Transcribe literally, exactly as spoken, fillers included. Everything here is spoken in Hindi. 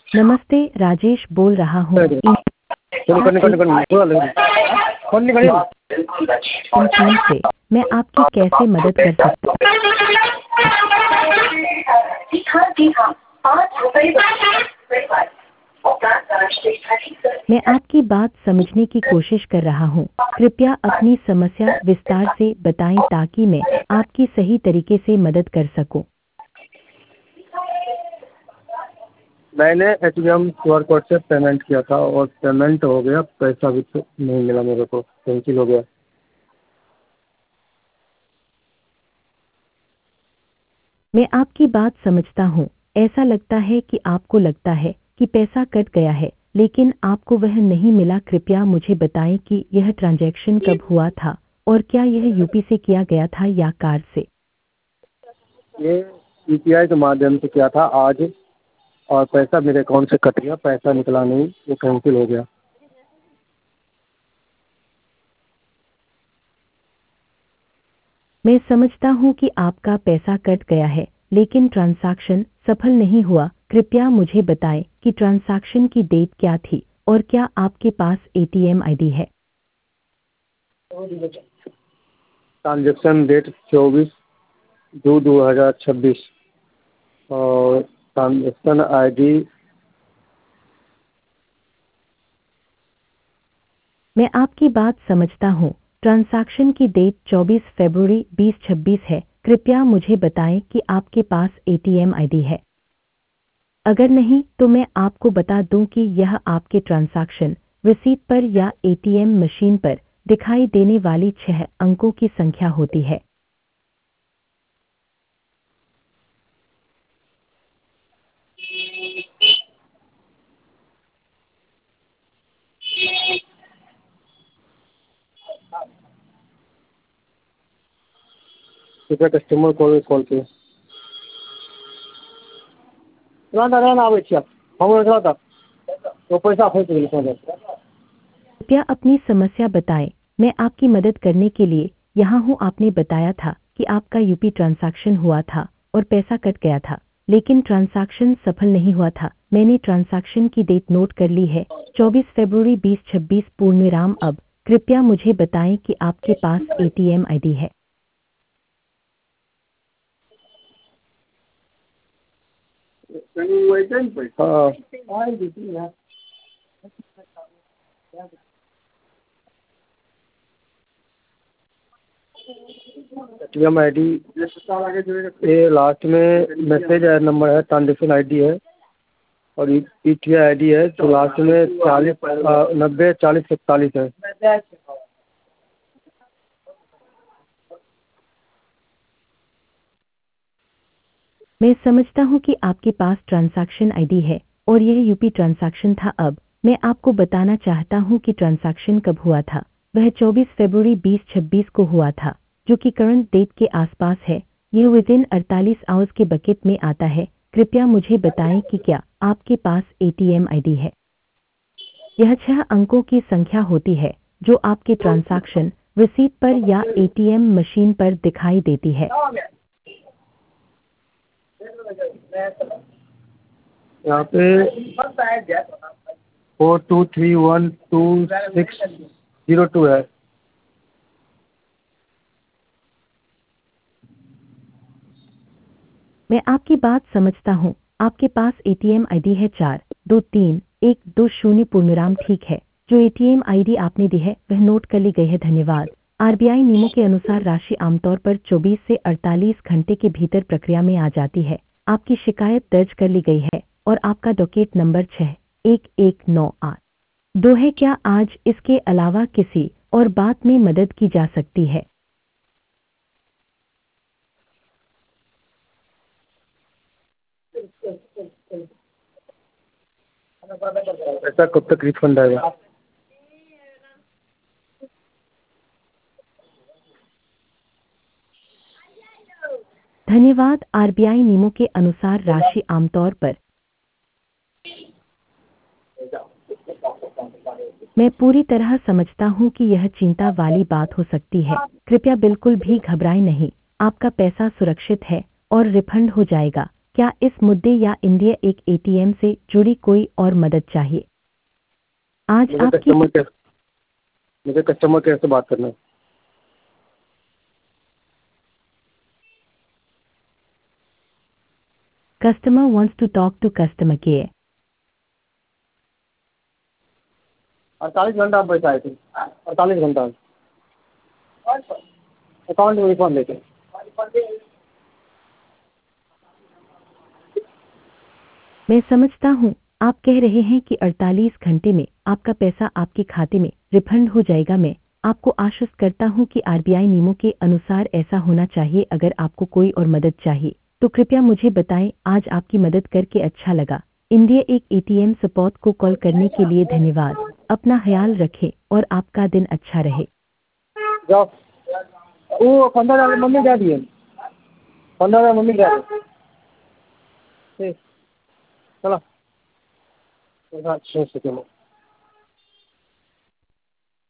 नमस्ते, राजेश बोल रहा हूँ। सर कौन कौन कौन कौन बोला कौन नहीं बढ़िया इन टीम से मैं आपकी कैसे मदद कर सकता हूँ? जी हाँ जी हाँ पाँच रुपए मैं आपकी बात समझने की कोशिश कर रहा हूँ। कृपया अपनी समस्या विस्तार से बताएं ताकि मैं आपकी सही तरीके से मदद कर सकूं। मैंने एटीएम क्यूआर कोड से पेमेंट किया था और पेमेंट हो गया, पैसा भी तो नहीं मिला मेरे को, कैंसिल हो गया। मैं आपकी बात समझता हूँ। ऐसा लगता है कि आपको लगता है कि पैसा कट गया है, लेकिन आपको वह नहीं मिला। कृपया मुझे बताएं कि यह ट्रांजैक्शन कब हुआ था और क्या यह यूपी से किया गया था या कार्ड से? ये यूपीआई के माध्यम से किया था आज, और पैसा मेरे अकाउंट से कट गया, पैसा निकला नहीं, वो कैंसिल हो गया। मैं समझता हूँ कि आपका पैसा कट गया है, लेकिन ट्रांजैक्शन सफल नहीं हुआ। कृपया मुझे बताएं कि ट्रांजैक्शन की डेट क्या थी और क्या आपके पास एटीएम आईडी है? ट्रांजेक्शन डेट चौबीस दो दो हज़ार छब्बीस और ट्रांजेक्शन आईडी मैं आपकी बात समझता हूँ। ट्रांजैक्शन की डेट चौबीस फरवरी बीस छब्बीस है। कृपया मुझे बताएं कि आपके पास एटीएम आईडी है। अगर नहीं तो मैं आपको बता दूं कि यह आपके ट्रांजैक्शन रिसीट पर या एटीएम मशीन पर दिखाई देने वाली छह अंकों की संख्या होती है। कृपया कस्टमर कॉल कॉल पे रहना रहना आबै छियै हम रहता तो पैसा फंस गेल। कृपया अपनी समस्या बताएं। मैं आपकी मदद करने के लिए यहाँ हूँ। आपने बताया था कि आपका यूपी ट्रांजैक्शन हुआ था और पैसा कट गया था, लेकिन ट्रांजैक्शन सफल नहीं हुआ था। मैंने ट्रांजैक्शन की डेट नोट कर ली है, चौबीस फरवरी बीस छब्बीस पूर्णविराम। अब कृपया मुझे बताएं कि आपके पास एटीएम आईडी है। हाँ एटीएम आईडी ये लास्ट में मैसेज है, नंबर है, ट्रांजेक्शन आईडी है और यूपीआई आईडी है तो लास्ट में चालीस नब्बे चालीस इकतालीस है। मैं समझता हूँ कि आपके पास ट्रांजैक्शन आईडी है और यह यूपी ट्रांजैक्शन था। अब मैं आपको बताना चाहता हूँ कि ट्रांजैक्शन कब हुआ था। वह चौबीस फरवरी बीस छब्बीस को हुआ था, जो कि करंट डेट के आसपास है। यह विद इन अड़तालीस आवर्स के बकेट में आता है। कृपया मुझे बताएं कि क्या आपके पास एटीएम आईडी है। यह छह अंकों की संख्या होती है जो आपके ट्रांजैक्शन रिसीट पर या एटीएम मशीन पर दिखाई देती है। यहाँ पे four two three one two six zero two है। मैं आपकी बात समझता हूँ। आपके पास एटीएम आईडी है चार दो तीन एक दो शून्य पूर्णविराम, ठीक है। जो एटीएम आईडी आपने दी है वह नोट कर ली गई है, धन्यवाद। आरबीआई नियमों के अनुसार राशि आमतौर पर चौबीस से अड़तालीस घंटे के भीतर प्रक्रिया में आ जाती है। आपकी शिकायत दर्ज कर ली गई है और आपका डॉकेट नंबर छः एक एक नौ आठ दो है। क्या आज इसके अलावा किसी और बात में मदद की जा सकती है? ऐसा कब तक रिफंड आएगा? धन्यवाद। आरबीआई नियमों के अनुसार राशि आमतौर पर मैं पूरी तरह समझता हूं कि यह चिंता वाली बात हो सकती है। कृपया बिल्कुल भी घबराएं नहीं, आपका पैसा सुरक्षित है और रिफंड हो जाएगा। क्या इस मुद्दे या इंडिया एक एटीएम से जुड़ी कोई और मदद चाहिए? आज मुझे आपकी कस्टमर केयर मुझे कस्टमर केयर से बात करना है। customer wants to talk to customer care. अड़तालीस घंटा आप पैसा आए थे, अड़तालीस घंटा अकाउंट में रिफंड लेके। मैं समझता हूँ आप कह रहे हैं कि अड़तालीस घंटे में आपका पैसा आपके खाते में रिफंड हो जाएगा। मैं आपको आश्वस्त करता हूँ कि आरबीआई नियमों के अनुसार ऐसा होना चाहिए। अगर आपको कोई और मदद चाहिए तो कृपया मुझे बताएं। आज आपकी मदद करके अच्छा लगा। इंडिया एक एटीएम सपोर्ट को कॉल करने के लिए धन्यवाद। अपना ख्याल रखें और आपका दिन अच्छा रहे। जाओ, वो पंद्रह हज़ार मम्मी क्या दिए, पंद्रह हज़ार मम्मी क्या दिए। ठीक, चलो। छः सेकेंड